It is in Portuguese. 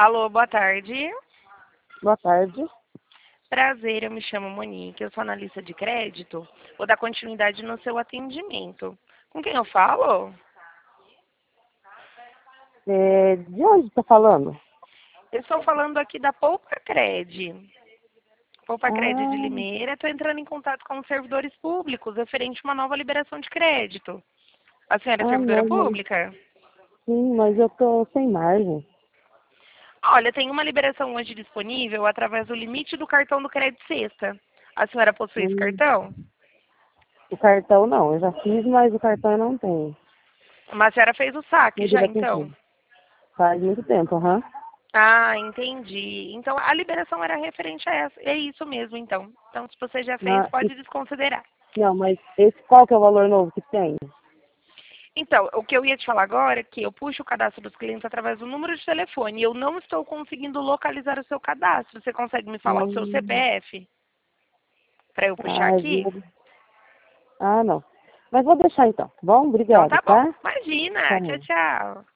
Alô, boa tarde. Boa tarde. Prazer, eu me chamo Monique, eu sou analista de crédito. Vou dar continuidade no seu atendimento. Com quem eu falo? De onde está falando? Eu estou falando aqui da Poupa Cred. Poupa Cred de Ah, Limeira. Estou entrando em contato com os servidores públicos referente a uma nova liberação de crédito. A senhora é servidora não, pública? sim, mas eu tô sem margem. Olha, tem uma liberação hoje disponível através do limite do cartão do Crédito Sexta. A senhora possui esse Hum, cartão? o cartão não, eu já fiz, mas o cartão eu não tenho. Mas a senhora fez o saque Mas já, eu então? tentei. Faz muito tempo, aham. Ah, entendi. Então a liberação era referente a essa. É isso mesmo, então. Então, se você já fez, Ah, pode desconsiderar. não, mas qual que é o valor novo que tem? Então, o que eu ia te falar agora é que eu puxo o cadastro dos clientes através do número de telefone e eu não estou conseguindo localizar o seu cadastro. Você consegue me falar o seu Hum, CPF para eu puxar aqui? não. Mas vou deixar então, tá bom? Então Obrigada, tá bom. tá? Imagina. Tchau, Tchau. tchau.